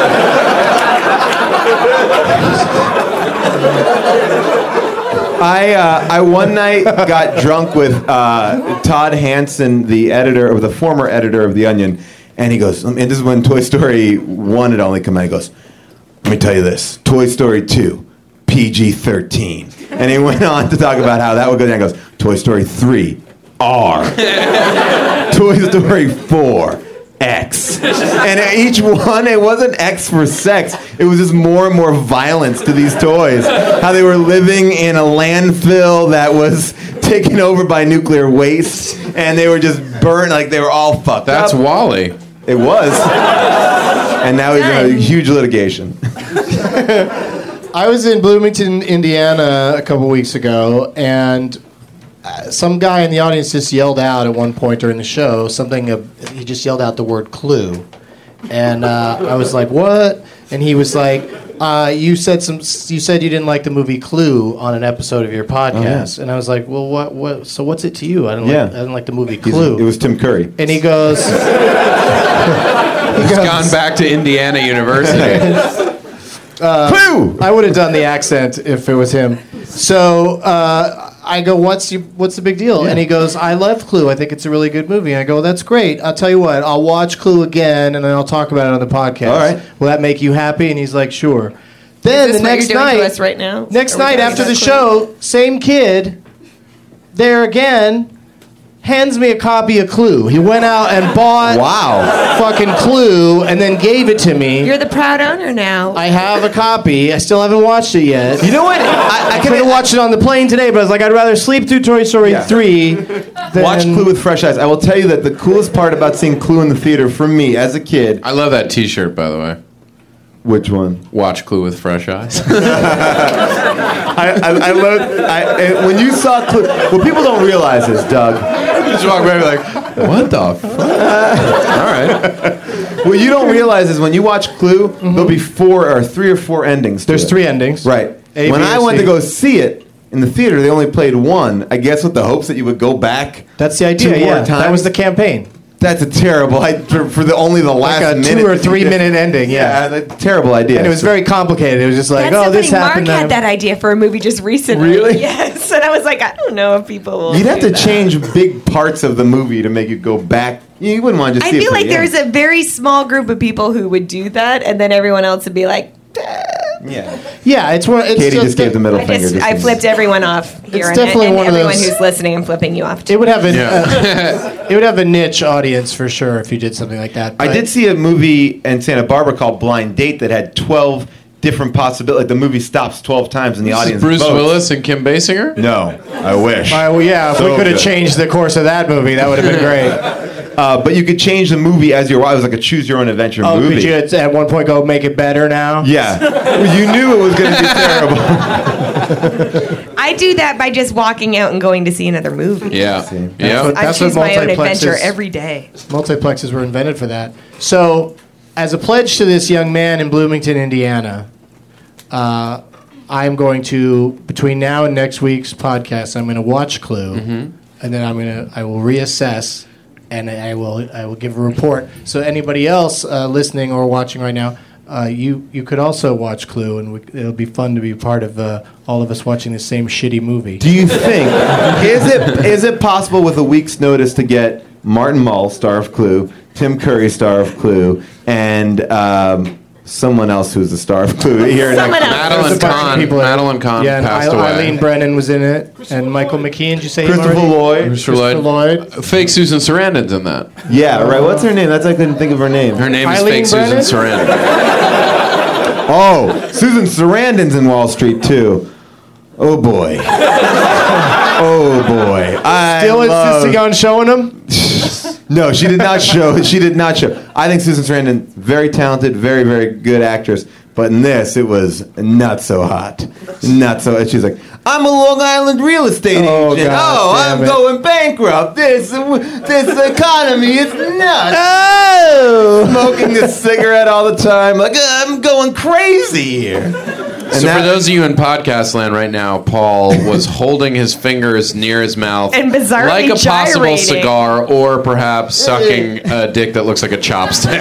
I uh, I one night got drunk with uh, Todd Hansen, the editor or the former editor of The Onion, and he goes, and this is when Toy Story one had only come out. He goes, "Let me tell you this: Toy Story two, P G thirteen." And he went on to talk about how that would go down. He goes, "Toy Story three, R. Toy Story four, X. And each one, it wasn't X for sex. It was just more and more violence to these toys. How they were living in a landfill that was taken over by nuclear waste, and they were just burned, like they were all fucked That's up. Wally. It was. And now he's in a huge litigation. I was in Bloomington, Indiana a couple weeks ago, and uh, some guy in the audience just yelled out at one point during the show something. Of, he just yelled out the word "clue," and uh, I was like, "What?" And he was like, uh, "You said some. You said you didn't like the movie Clue on an episode of your podcast." Oh, yeah. And I was like, "Well, what? What? So what's it to you? I don't yeah. like. I didn't like the movie Clue." He's, it was Tim Curry. And he goes. He's gone back to Indiana University. Uh, Clue! I would have done the accent if it was him. So uh, I go, what's you, what's the big deal? Yeah. And he goes, I love Clue. I think it's a really good movie. And I go, that's great. I'll tell you what, I'll watch Clue again, and then I'll talk about it on the podcast. All right. Will that make you happy? And he's like, sure. Then Is this the what next you're doing night, to us right now? next Are we night talking after about the Clue? show, same kid, there again, hands me a copy of Clue. He went out and bought wow. fucking Clue and then gave it to me. You're the proud owner now. I have a copy. I still haven't watched it yet. You know what? I, I could have watched it on the plane today, but I was like, I'd rather sleep through Toy Story Yeah. three than... Watch Clue with fresh eyes. I will tell you that the coolest part about seeing Clue in the theater for me as a kid... I love that T-shirt, by the way. Which one? Watch Clue with fresh eyes. I, I, I love... I, when you saw Clue... What people don't realize is, Doug... You just walk by and be like, what the fuck? All right. What you don't realize is when you watch Clue, mm-hmm. there'll be four or three or four endings to There's it. three endings. Right. A, when B, I or went C. to go see it in the theater, they only played one. I guess with the hopes that you would go back. That's the idea, two more yeah. times. That was the campaign. That's a terrible idea for, for the only the last Like a minute. two or three minute ending, yeah. Yeah, that's a terrible idea. And it was very complicated. It was just like, That's oh, so this funny. happened. Mark had then- that idea for a movie just recently. Really? Yes. And I was like, I don't know if people will. You'd have do to that. change big parts of the movie to make it go back. You wouldn't want to just I see it feel from like the end. there's a very small group of people who would do that, and then everyone else would be like, Yeah. Yeah, it's one. It's Katie just gave the middle I, finger. just, just I in- flipped everyone off here, and, definitely and one of everyone those- who's listening, I'm flipping you off too. It would have a Yeah. uh, it would have a niche audience for sure if you did something like that. I but- did see a movie in Santa Barbara called Blind Date that had twelve different possibilities. Like the movie stops twelve times and the This is audience Bruce votes. Willis and Kim Basinger? No, I wish. Uh, well, yeah, if So we could have good. changed the course of that movie, that would have been great. Uh, but you could change the movie as you're. It was like a choose your own adventure Oh, movie. could you at, at one point go make it better now? Yeah, you knew it was going to be terrible. I do that by just walking out and going to see another movie. Yeah. That's Yeah. what- I That's choose what my own adventure multiplexes- every day. Multiplexes were invented for that. So, as a pledge to this young man in Bloomington, Indiana, uh, I'm going to, between now and next week's podcast, I'm going to watch Clue, Mm-hmm. and then I'm going to, I will reassess, and I will, I will give a report. So anybody else uh, listening or watching right now, uh, you, you could also watch Clue, and we, it'll be fun to be part of uh, all of us watching the same shitty movie. Do you think is it is it possible with a week's notice to get Martin Mull, star of Clue, Tim Curry, star of Clue, and um, someone else who's the star of Clue here Someone next else. Madeline There's a bunch of Kahn. people in it. Madeline Kahn Yeah, and passed Eile- away. Eileen Brennan was in it, and Michael McKean. Did you say him Christopher already? Lloyd. Christopher Christopher Lloyd. Lloyd. Fake Susan Sarandon's in that. Yeah, right. What's her name? That's I couldn't think of her name. Her name is Eileen Fake Brennan? Susan Sarandon. Oh, Susan Sarandon's in Wall Street too. Oh boy. Oh boy. I Still love- insisting on showing him? No, she did not show. She did not show. I think Susan Sarandon, very talented, very, very good actress. But in this, it was not so hot. Not so. She's like, I'm a Long Island real estate Oh, agent. God oh, damn I'm it. going bankrupt. This, this economy is nuts. Oh, smoking this cigarette all the time. Like I'm going crazy here. And So that- for those of you in podcast land right now, Paul was holding his fingers near his mouth, And bizarrely like a possible gyrating. cigar, or perhaps sucking a dick that looks like a chopstick.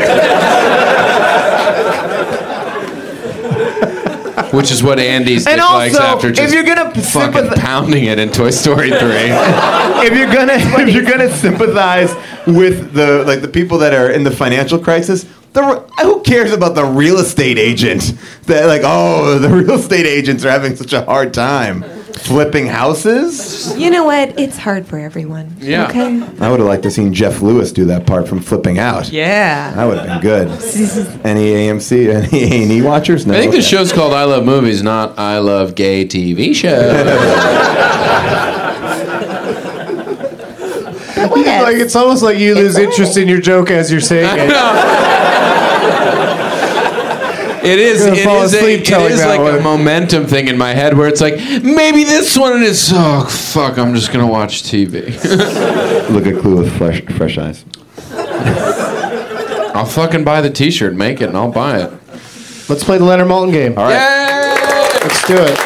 Which is what Andy's dick And likes also, after if just you're gonna fucking sympathize- pounding it in Toy Story three. if you're gonna if you're gonna sympathize with the like the people that are in the financial crisis, the who cares about the real estate agent that like oh the real estate agents are having such a hard time. Flipping houses? You know what? It's hard for everyone. Yeah. Okay. I would have liked to seen Jeff Lewis do that part from Flipping Out. Yeah. That would have been good. Any A M C, any A and E watchers? No. I think the show's called I Love Movies, not I Love Gay T V Show. Like it's almost like you lose interest in your joke as you're saying it. It is. You're gonna It fall is, a, asleep it telling is that like one. a momentum thing in my head where it's like maybe this one is. Oh fuck! I'm just gonna watch T V. Look at Clue with fresh, fresh eyes. I'll fucking buy the T-shirt, make it, and I'll buy it. Let's play the Leonard Maltin game. All right. Yay! Let's do it.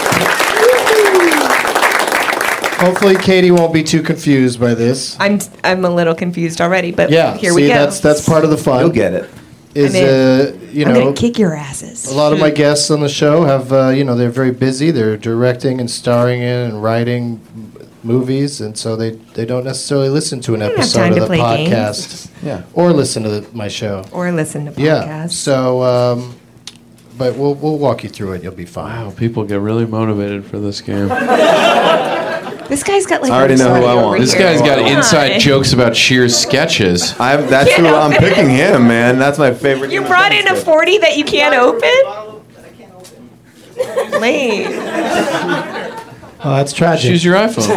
Hopefully, Katie won't be too confused by this. I'm I'm a little confused already, but Yeah, here see, we go. that's that's part of the fun. You'll get it. Is I'm in. uh, you I'm know, gonna kick your asses. a lot of my guests on the show have uh, you know they're very busy. They're directing and starring in and writing m- movies, and so they they don't necessarily listen to an don't have episode time of to the play podcast, Yeah. or listen to the, my show. Or listen to Yeah. podcasts. So, um, but we'll we'll walk you through it. You'll be fine. Wow, people get really motivated for this game. This guy's got like. I already know who I over want. This here. guy's got Come inside on. jokes about sheer sketches. I'm, that's Can't who I'm open it. picking him, man. That's my favorite. You brought in a forty that you can't open. Lame. Oh, that's tragic. Choose your iPhone.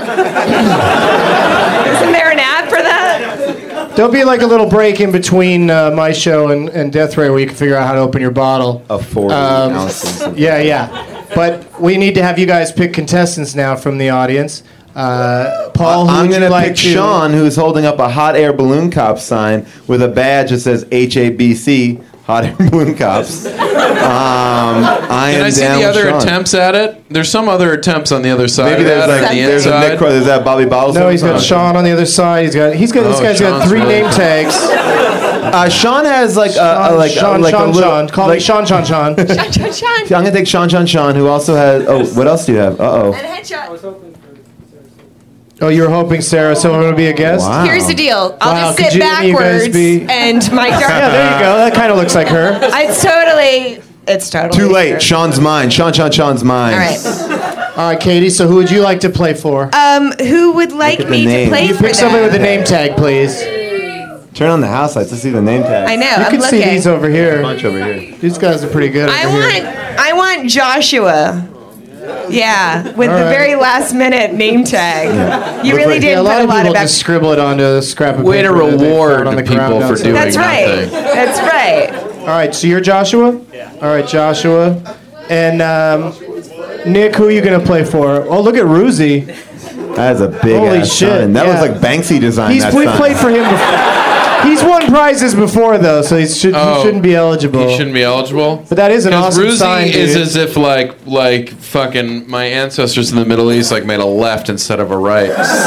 Isn't there an app for that? There'll be like a little break in between uh, my show and, and Death Ray where you can figure out how to open your bottle. A forty Um, ounces. Yeah, yeah. But we need to have you guys pick contestants now from the audience. Uh, Paul, who I'm would you gonna like pick to- Sean, who's holding up a hot air balloon cop sign with a badge that says H A B C, hot air balloon cops. Um, I Can am I see down the with other Sean. attempts at it? There's some other attempts on the other side. Maybe of there's that, like on the there's a inside. Nick Crow. There's that Bobby Bottles. No, he's got Okay. Sean on the other side. He's got. He's got. this Oh, guy's got Sean's three really- name tags. Uh, Sean has like a, a like Sean, a, like Sean, a little, Sean. Call me like, Sean, Sean, Sean. Sean, Sean, Sean. I'm gonna take Sean, Sean, Sean, who also has. Oh, what else do you have? Uh oh. And a headshot. Oh, you were hoping Sarah Silverman would be a guest? Wow. Here's the deal. I'll Wow, just could sit you- you guys backwards be- and my dark. Yeah, there you go. That kind of looks like her. It's totally. It's totally. Too late. her. Sean's mine. Sean, Sean, Sean's mine. All right. All right, Katie. So who would you like to play for? Um, who would like Look at me the to name. play you for pick somebody that? with a name tag, please. Turn on the house lights. Let's see the name tag. I know. You I'm can looking. see these over here. Bunch over here. These guys are pretty good. I over want. here. I want Joshua. Yeah, with All the right. very last minute name tag. You really did Yeah, a put lot a of lot people of effort. just scribble it onto a scrap of Way to paper. that they reward found on the people ground for outside. doing That's right. nothing. That's right. All right, so you're Joshua? Yeah. All right, Joshua. And um, Nick, who are you going to play for? Oh, look at Ruzi. That's a big Holy ass shit, sign. That yeah. was like Banksy design. He's that we sign. played for him before. He's won prizes before, though, so he, should, Oh, he shouldn't be eligible. He shouldn't be eligible. But that is an Because awesome Ruzi sign, is dude. as if like like fucking my ancestors in the Middle East like made a left instead of a right.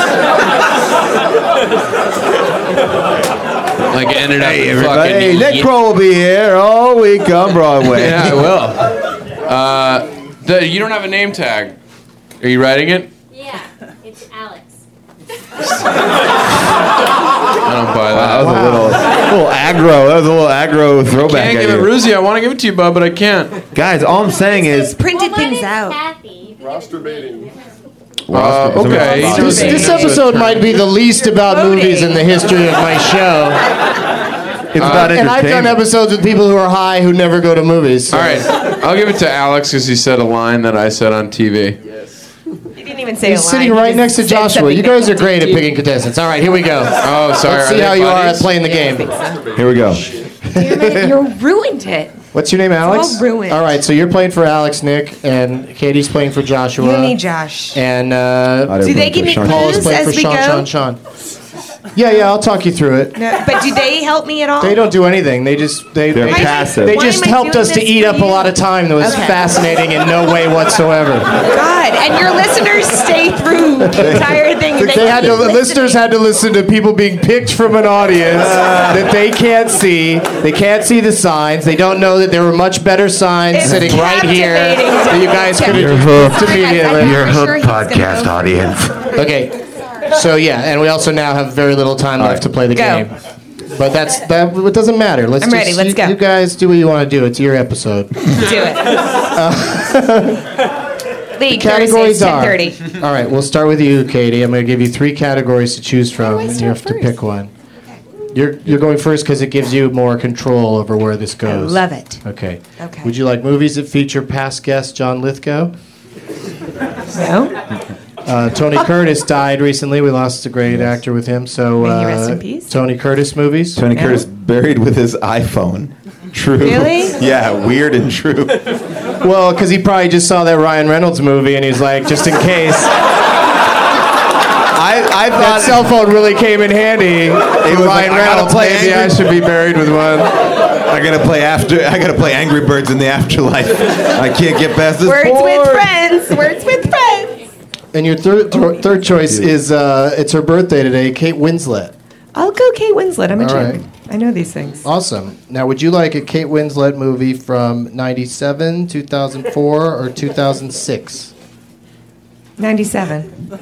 Like ended up Hey, in everybody. fucking Hey, Nick Ye- Crow will be here all week on Broadway. Yeah, I will. Uh, the, you don't have a name tag. Are you writing it? Yeah, it's Alex. I don't buy that. That was a little, little aggro. That was a little aggro throwback. Can't at give it you. Ruzi. I want to give it to you, bud, but I can't. Guys, all I'm saying is. Printed Well, mine things is out. Kathy. Uh, okay. This, this episode might be the least about Voting. movies in the history of my show. It's about And I've done entertainment. episodes with people who are high who never go to movies. so- All right. I'll give it to Alex because he said a line that I said on T V. You didn't even say He's a line. sitting You right just next to said Joshua. something You guys are that great at you- picking contestants. All right, here we go. Oh, sorry. Let's are see they how you are at buddies? playing the I game. think so. Here we go. Damn it, you ruined it. What's your name, Alex? all ruined. All right, so you're playing for Alex, Nick, and Katie's playing for Joshua. You need Josh. And uh, Do they give me Sean. Paul is clues playing as for we Sean, go? Sean, Sean. Yeah, yeah, I'll talk you through it. No, but do they help me at all? They don't do anything. They just they They're they, passive. they Why just am I helped doing us to this eat for up a you? lot of time that was Okay. fascinating in no way whatsoever. God, and your listeners stay through the entire thing. And They had to, keep the listeners listening. had to listen to people being picked from an audience that they can't see. They can't see the signs. They don't know that there were much better signs It's sitting right here captivating. that you guys could You're have just hooked. booked immediately. You're hooked, podcast audience. Okay, so yeah, and we also now have very little time All left right. to play the Go. game. But that's that. It doesn't matter. Let's I'm just, ready, let's you, go. You guys do what you want to do. It's your episode. Do it. Lee, Categories Thursdays, are. ten thirty. All right, we'll start with you, Katie. I'm going to give you three categories to choose from, Oh, I and you start have to first. pick one. You're you're going first because it gives you more control over where this I goes. love it. Okay. Okay. Would you like movies that feature past guest John Lithgow? No? Uh, Tony Curtis died recently. We lost a great actor with him. So May he uh, rest in peace. Tony Curtis movies. Tony Curtis buried with his iPhone. True. Really? Yeah, weird and true. Well, because he probably just saw that Ryan Reynolds movie, and he's like, just in case. I, I That thought cell phone really came in handy. It was like, Ryan I gotta Reynolds, play maybe Angry- I should be buried with one. I gotta play after. I gotta play Angry Birds in the afterlife. I can't get past this Words board. with friends. Words with friends. And your third th- third choice is uh, it's her birthday today, Kate Winslet. I'll go Kate Winslet. I'm a All chick. right. I know these things. Awesome. Now, would you like a Kate Winslet movie from ninety-seven, two thousand four, or two thousand six? ninety-seven.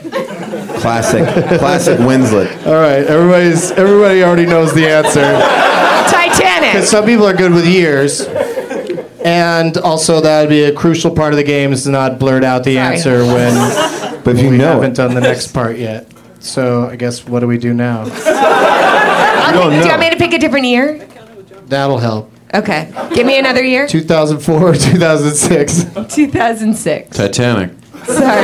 Classic, classic Winslet. All right, everybody's everybody already knows the answer. Titanic. Because some people are good with years. And also, that would be a crucial part of the game is to not blurt out the Sorry. answer when, But if when you we know haven't it, done the next part yet. So I guess what do we do now? I'll don't pick- do you know. want me to pick a different year? That'll help. Okay. Give me another year. two thousand four or two thousand six? two thousand six. Titanic. Sorry.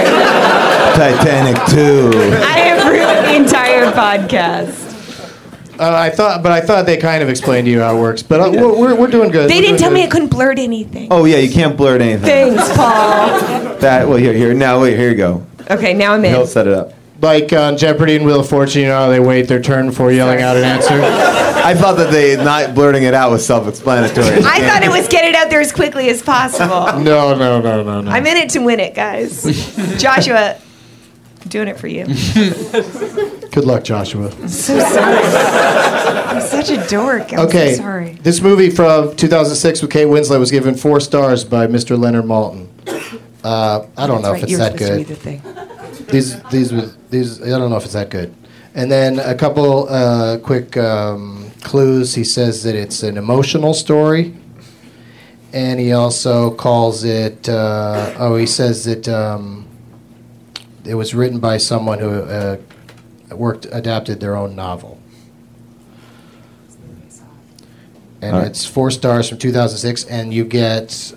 Titanic two. I have ruined the entire podcast. Uh, I thought, but I thought they kind of explained to you how it works. But uh, we're, we're, we're doing good. They We're didn't doing tell me I good. couldn't blurt anything. Oh yeah, you can't blurt anything. Thanks, Paul. That well here here now wait here you go. Okay, now I'm He'll in. set it up. Like on Jeopardy and Wheel of Fortune, you know how they wait their turn before yelling out an answer? I thought that they not blurting it out was self-explanatory. I thought it was get it out there as quickly as possible. No, no, no, no, no. I'm in it to win it, guys. Joshua, I'm doing it for you. Good luck, Joshua. I'm so sorry. I'm such a dork. I'm Okay, so sorry. this movie from two thousand six with Kate Winslet was given four stars by Mister Leonard Maltin. Uh, I don't know That's if right, it's you were that supposed to good. read the thing. These, these, was- these. I don't know if it's that good. And then a couple uh, quick um, clues. He says that it's an emotional story, and he also calls it. Uh, oh, he says that um, it was written by someone who uh, worked adapted their own novel. And All right. it's four stars from two thousand six, and you get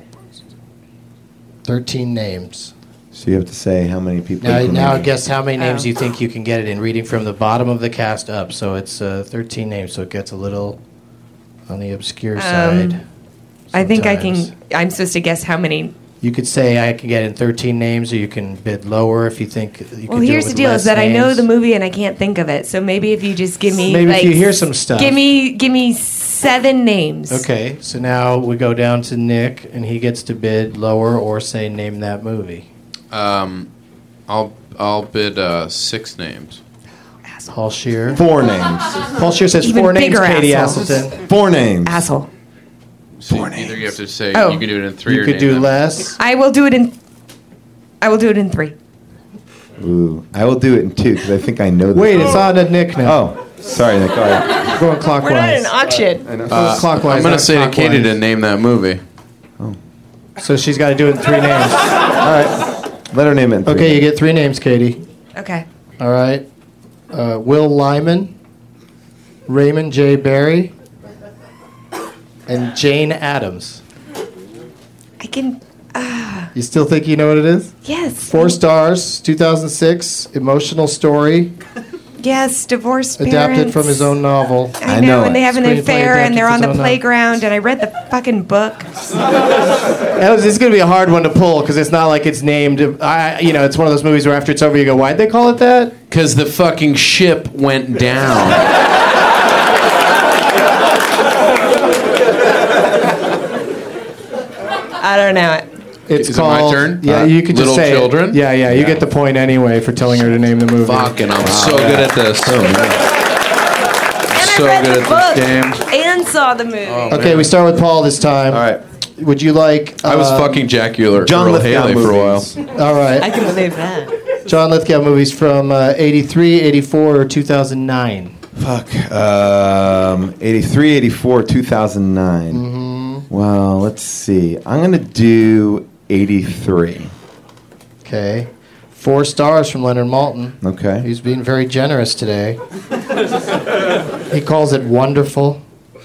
thirteen names. So you have to say how many people. Now, you can now name. guess how many names Oh. you think you can get it in reading from the bottom of the cast up. So it's uh, thirteen names, so it gets a little on the obscure side. I think I sometimes. can. I'm supposed to guess how many. You could say I can get in thirteen names, or you can bid lower if you think you Well, can do here's it the with deal: less is that I know names. the movie and I can't think of it. So maybe if you just give me, Maybe if like, you hear some stuff. Give me, give me seven names. Okay, so now we go down to Nick, and he gets to bid lower or say name that movie. Um, I'll I'll bid uh, six names. Paul Shear. Four names. Paul Shear says Even four names. bigger Katie asshole. Asselton. Four names. Asshole. So either you have to say Oh. you can do it in three You or could name do them. less. I will do it in. I will do it in three. Ooh, I will do it in two because I think I know. This. Wait, it's on to Nick now. Oh, sorry, Nick. All right. Going clockwise. We're not in an auction. I know. Uh, Clockwise, I'm gonna not say to Katie clockwise. to name that movie. So she's got to do it in three names. All right. Let her name it. In three. Okay, you get three names, Katie. Okay. All right. Uh, Will Lyman, Raymond J. Barry, and Jane Addams. I can. You still think you know what it is? Yes. Four stars, two thousand six, emotional story, Yes. Divorced adapted parents. from his own novel. I, I know, know and they it. have an Screenplay affair, adapted and they're from on his the own novel. playground, and I read the fucking book. That was, it's going to be a hard one to pull because it's not like it's named. I, you know, it's one of those movies where after it's over, you go, "Why'd they call it that?" Because the fucking ship went down. I don't know it. It's Is it my called. turn? Yeah, Uh, you could just Little say it. Children? Yeah, yeah, you get the point anyway for telling her to name the movie. Fucking, I'm so good at this. And So I read good the at book this game. and saw the movie. Okay, we start with Paul this time. All right. Would you like? I was uh, fucking Jack Euler, John Earl Lithgow Haley for a while. movies. All right. I can believe that. John Lithgow movies from uh, eighty-three, eighty-four, or two thousand nine. Fuck. Um, eighty-three, eighty-four, two thousand nine. Mm-hmm. Well, let's see. I'm gonna do eighty-three. Okay. Four stars from Leonard Maltin. Okay. He's being very generous today. He calls it wonderful.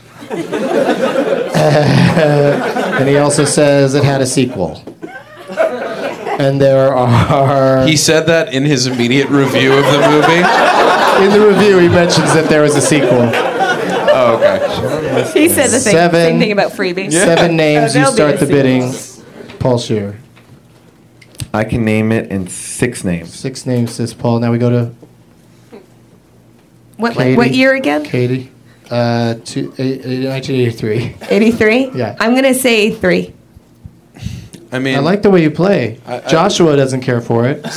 And he also says it had a sequel. And there are... He said that in his immediate review of the movie? In the review, he mentions that there was a sequel. Oh, okay. He said the same, Seven- same thing about freebie. Seven names, Oh, you there'll be start a the sequel. bidding. Paul Shear. I can name it in six names. Six names, says Paul. Now we go to What, Katie. what year again? Katie. Uh, two, eight, eight, nineteen eighty-three. eighty-three? Yeah. I'm going to say three. I mean, I like the way you play. I- I- Joshua doesn't care for it.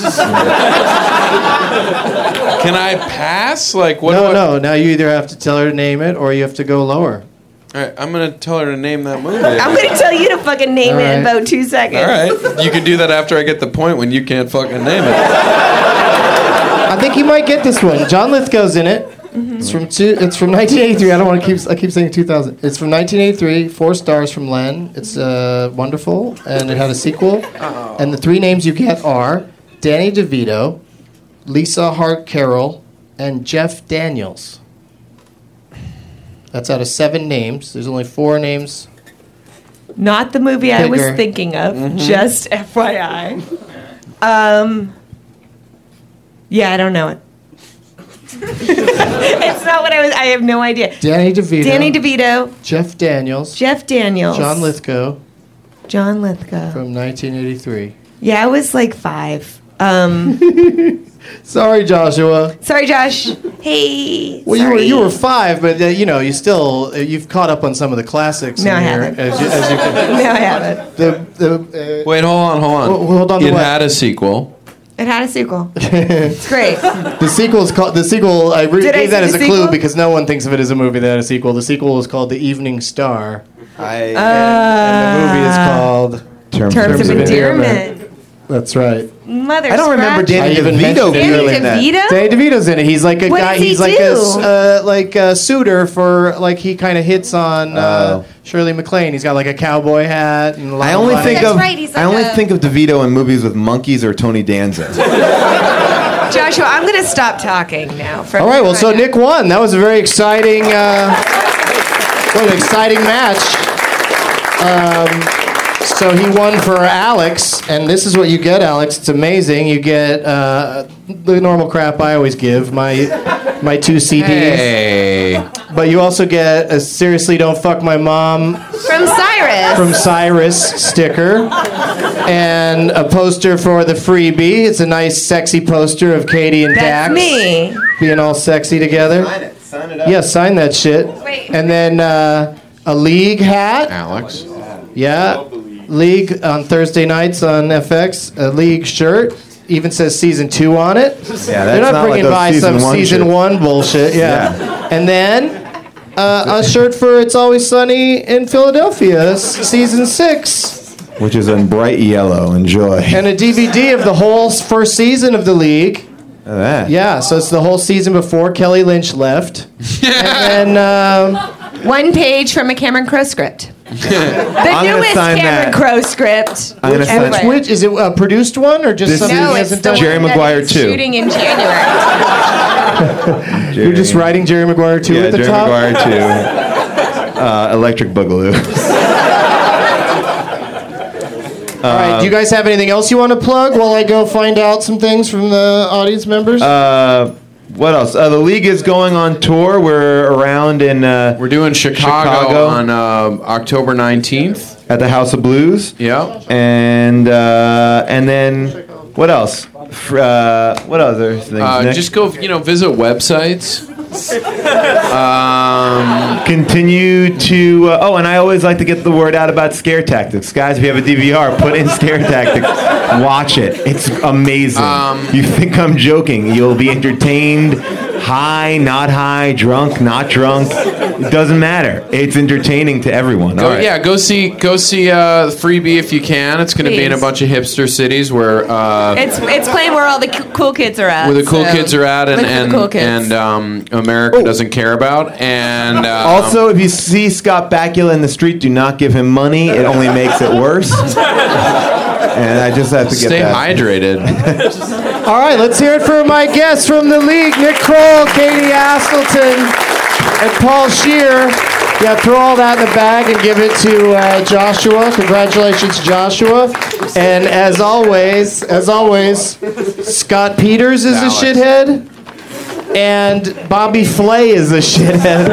can I pass? Like, what? no, do I, no. Now you either have to tell her to name it or you have to go lower. All right, I'm gonna tell her to name that movie. I'm going to tell you to fucking name All it in right. about two seconds. All right, you can do that after I get the point when you can't fucking name it. I think you might get this one. John Lithgow's in it. It's from two. It's from nineteen eighty-three. I don't want to keep. I keep saying two thousand. It's from nineteen eighty-three. Four stars from Len. It's uh, wonderful, and it had a sequel. And the three names you get are Danny DeVito, Lisa Hart Carroll, and Jeff Daniels. That's out of seven names. There's only four names. Not the movie I was Bigger. thinking of, Mhm. just F Y I. Um, yeah, I don't know it. It's not what I was. I have no idea. Danny DeVito. Danny DeVito, Jeff Daniels. Jeff Daniels, John Lithgow John Lithgow. from nineteen eighty-three. Yeah, I was like five. Um, Sorry, Joshua. sorry, Josh. Hey. Well, you were sorry. you were five, but uh, you know you still uh, you've caught up on some of the classics. No, in I here, haven't. As you, as you can, No, I haven't. the the uh, Wait, hold on, hold on. Well, hold on to It what? had a sequel. It had a sequel. It's great. the sequel is called the sequel. I re- Did I gave that see as the a clue sequel? because no one thinks of it as a movie that had a sequel. The sequel was called The Evening Star, I Uh, and the movie is called terms, Terms of of endearment. Endearment. That's right. Mother I don't remember scratch. Danny I even DeVito mentioned being Danny in that. DeVito? Danny DeVito's in it. He's like a What guy. does he he's like a do? s- uh, like a suitor for like he kind of hits on uh, Oh. Shirley MacLaine. He's got like a cowboy hat and a lot I of only money. think That's of right, he's I like only a- think of DeVito in movies with monkeys or Tony Danza. Joshua, I'm going to stop talking now. From All right, well, so right now. Nick won. That was a very exciting, uh, what an exciting match. Um, so he won for Alex, and this is what you get, Alex. It's amazing. You get uh, the normal crap I always give, my my two C Ds. Hey. But you also get a Seriously Don't Fuck My Mom From Cyrus. from Cyrus sticker and a poster for the freebie. It's a nice, sexy poster of Katie and That's Dax me. being all sexy together. Sign it. Sign it up. Yeah, sign that shit. Wait. And then uh, a League hat. Alex. Yeah. League on Thursday nights on F X. A League shirt. Even says season two on it. Yeah, They're that's not not like bringing those by season some one season shirts. one bullshit. Yeah. Yeah. And then uh, a shirt for It's Always Sunny in Philadelphia, s- season six. Which is in bright yellow. Enjoy. And a D V D of the whole s- first season of the League. Look at that. Yeah, so it's the whole season before Kelly Lynch left. And then. Um, One page from a Cameron Crowe script. The I'm gonna newest sign Cameron that. Crowe script. I'm gonna sign- ever. Which is it a produced one or just This something is- No, he it's hasn't the done? Jerry one that Maguire is two. shooting in January. You're just writing Jerry Maguire two Yeah, at the Jerry top. Maguire too. Uh, Electric Boogaloo. All right. Do you guys have anything else you want to plug while I go find out some things from the audience members? Uh, what else? Uh, the league is going on tour. We're around in uh, We're doing Chicago, Chicago. on uh, October nineteenth. at the House of Blues. Yeah. And uh, and then what else? Fr- Uh, what other things? Uh, Nick? just go, you know, visit websites. um, Continue to. Uh, oh, and I always like to get the word out about Scare Tactics, guys. If you have a D V R, put in Scare Tactics. Watch it. It's amazing. Um, you think I'm joking? You'll be entertained. High, not high, drunk, not drunk. It doesn't matter. It's entertaining to everyone. go, All right. Yeah, go see go see uh, Freebie if you can. It's going to be in a Please. bunch of hipster cities where uh, It's it's playing where all the c- cool kids are at. where the cool so kids are at, and look for the and, cool kids. and um, America doesn't care about. And um, Also, if you see Scott Bakula in the street, do not give him money. It only makes it worse. And I just have to get Stay that. hydrated. All right, let's hear it for my guests from the league, Nick Kroll, Katie Astleton, and Paul Scheer. Yeah, throw all that in the bag and give it to uh, Joshua. Congratulations, Joshua. And as always, as always, Scott Peters is Alex. a shithead, and Bobby Flay is a shithead.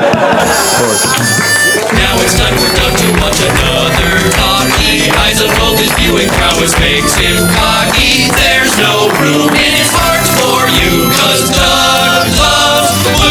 Now it's time we're done to watch another talkie. Eyes of gold, his viewing prowess makes him cocky. There's no room in his heart for you, 'cause Doug loves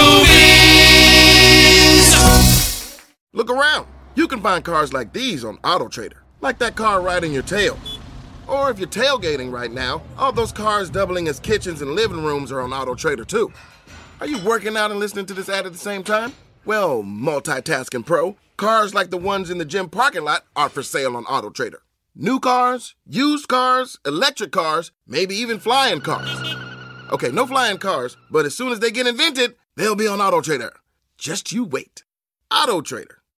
movies. Look around. You can find cars like these on AutoTrader. Like that car riding your tail. Or if you're tailgating right now, all those cars doubling as kitchens and living rooms are on AutoTrader too. Are you working out and listening to this ad at the same time? Well, multitasking pro, cars like the ones in the gym parking lot are for sale on AutoTrader. New cars, used cars, electric cars, maybe even flying cars. Okay, no flying cars, but as soon as they get invented, they'll be on AutoTrader. Just you wait. AutoTrader.